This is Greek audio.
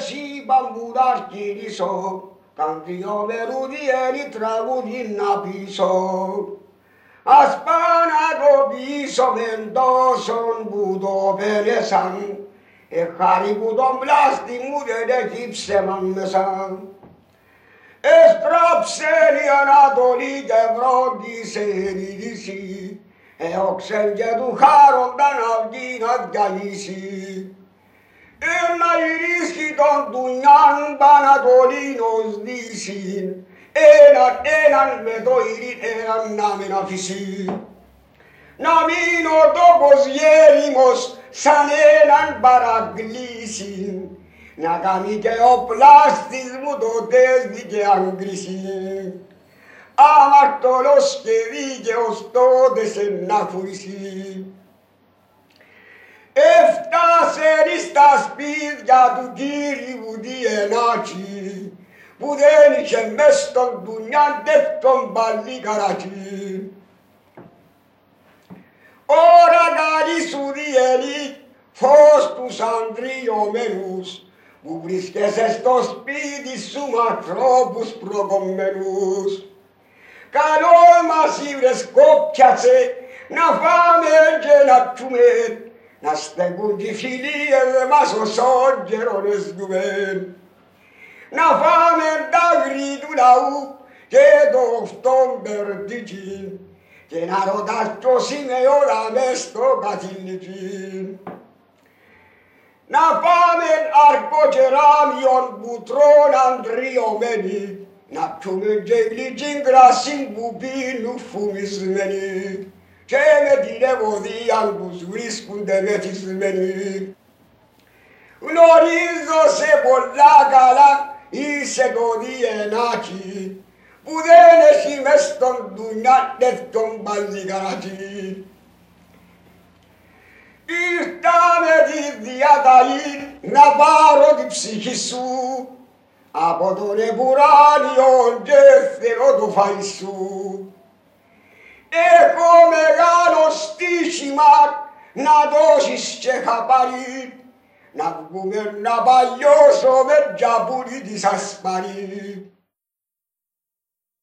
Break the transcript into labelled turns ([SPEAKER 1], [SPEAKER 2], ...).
[SPEAKER 1] εσύ μπαμπούδας κυρίσω, καν δυο μερουδιένι τραγουδί να πείσω. Ας πά να το πείσω μεν τόσον που το πένεσαν, χάρη που τον πλάστη μου δεν έχει ψέμα μέσα. Εστράψεν η Ανατολή και βρόντισε η Δύση, έοξεν και του χάροντα να βγει να διαλύσει. Να γυρίσει τον τουνιάν Πανατολήν ως Δύσιν, έναν με το ειρήν, έναν να μην αφήσει. Να μην ο τόπος γέριμος σαν έναν παραγκλήσιν, να κάνει και ο πλάστης μου το τέσδι και αγκρίσι. Αμαρτωλός και δίκαιος τότε σε να φουρήσει. Έφτασε στα σπίτια του Κύριου Διενάκη, που δεν είχε μες στον τουνιάν τέτοιον παλικαράτσι. Ωρα καλή σου διενεί φως τους αντριωμένους, που βρίσκεσαι στο σπίτι σου με ανθρώπους προκομμένους. Καλό μας ήβρες κόπιασε να φάμε και να πιούμε, να στέκουν οι φιλίες μας όσον καιρόν εστούμε. Να φάμε τα γρή του λαού και το φτόν περτίκι, και να ρωτάς ποιος είναι όλα μες στο καθήλικι. Να πάμε αρκοκεράμιον που τρών αντριωμένοι, να πιούμε και γλυκήν κρασίν που πίνουν φουμισμένοι, και με την ευωδίαν τους βρίσκονται μεθυσμένοι. Γνωρίζω σε πολλά καλά είσαι το Διενάκη, που δεν έχει μες στον τουνιάν τέτοιον παλικαράτσι. Ήρθα με τη διαταγή να πάρω την ψυχή σου από τον επουράνιο και θέλω το φαΐ σου. Έχω μεγάλο στοίχημα να δώσεις και χαπάρι, να βγούμε να παλιώσω με τζαπούρι της ασπάρι.